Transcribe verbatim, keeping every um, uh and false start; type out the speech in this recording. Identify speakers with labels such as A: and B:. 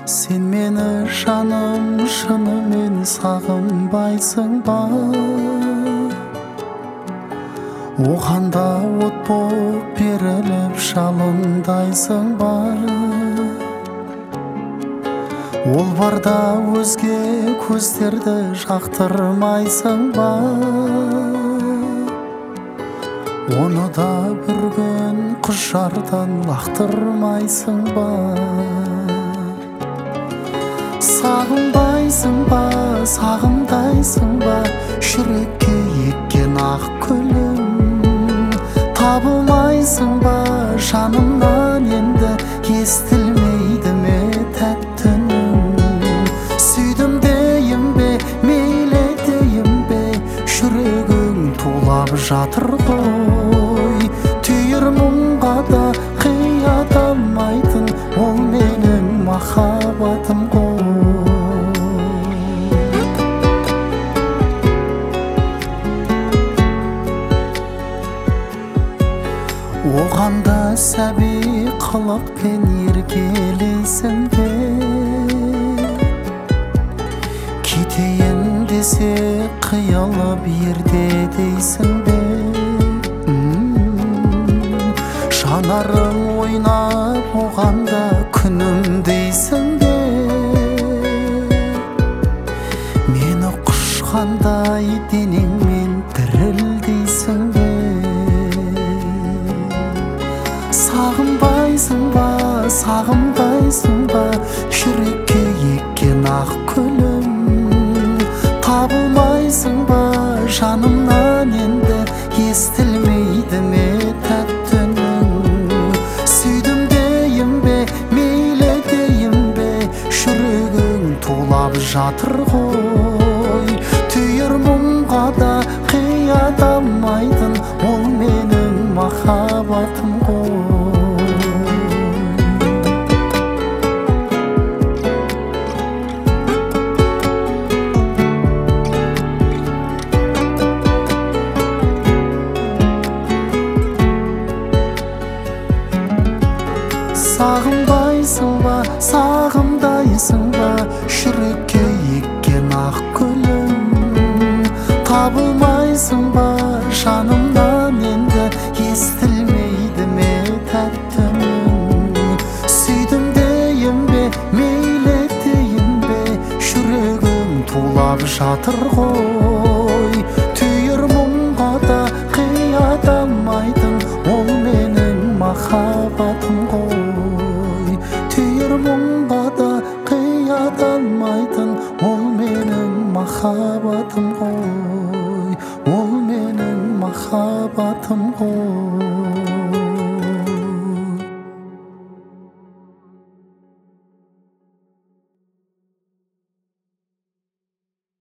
A: Сен мені жаным шынымен сағынбайсың ба? Оғанда от боп беріліп жалындайсың ба? Ол барда өзге көздерді жақтырмайсың ба? Оны да бір күн құшардан лақтырмайсың ба? Сағынбайсың ба, сағымдайсың ба, жүрекке еккен ақ гүлім? Табылмайсың ба жанымнан енді, естілмейді ме тәтті үнім? Сүйдім дейін бе, мейлі дейін бе, жүрегің тулап жатыр ғой. Түйір мұңға да қият алмайтын, ол менің махаббатым ғой. Оғанда сәби қылықпен еркелейсің бе? Кетейін десе қиылып ерте дейсің бе? Жанарың ойнап оғанда күнім дейсің бе? Мені құшқандай денеңмен дірілдейсің бе? Сағынбайсың ба, сағымдайсың ба, жүрекке еккен ақ гүлім? Табылмайсың ба жанымнан енді, естілмейді ме тәтті үнім? Сүйдім дейін бе, мейлі дейін бе, жүрегің тулап жатыр ғой. Түйір мұңға да қият алмайтын, ол менің махаббатым ғой. Сағынбайсың ба, сағымдайсың ба, жүрекке еккен ақ гүлім? Табылмайсың ба жанымнан енді, естілмейді ме тәтті үнім? Сүйдім дейін бе, мейлі дейін бе, жүрегім тулап жатыр ғой. Түйір мұңға да қият алмайтын, ол менің махаббатым ғой. Түйір мұңға да қият алмайтын, ол менің махаббатым ғой. Ол менің махаббатым ғой.